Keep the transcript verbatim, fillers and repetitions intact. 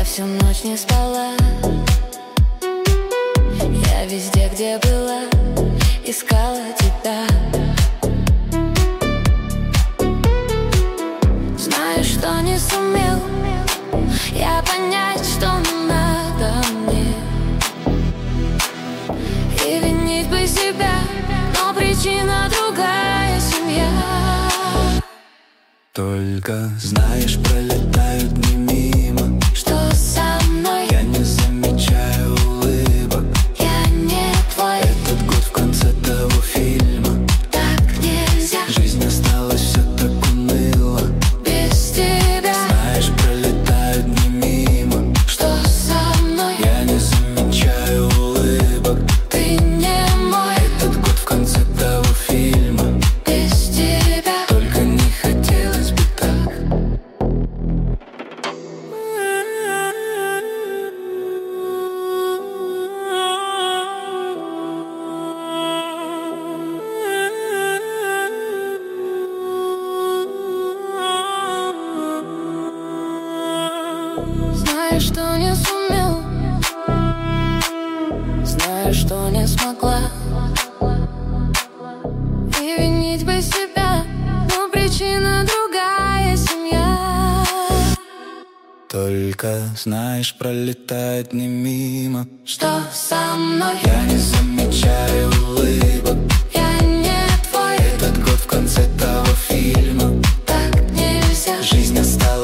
всю ночь не спала. Я везде, где была, искала тебя. Знаю, что не сумел я понять, что надо мне, и винить бы себя, но причина другая — семья. Только, знаешь, пролетают дни мимо. Что со мной? Я не замечаю улыбок. Я не твой. Этот год в конце того фильма. Так нельзя. Жизнь осталась все так уныло Без тебя. Знаешь, пролетают дни мимо. Что со мной? Я не замечаю улыбок. Ты не мой. Этот год в конце того фильма. Без тебя. Только не хотелось бы так. Знаю, что не сумел, знаю, что не смогла, и винить бы себя, но причина другая — семья. Только, знаешь, пролетает дни мимо. Что со мной? Я не замечаю улыбок. Я не твой. Этот год в конце того фильма. Так нельзя. Жизнь осталась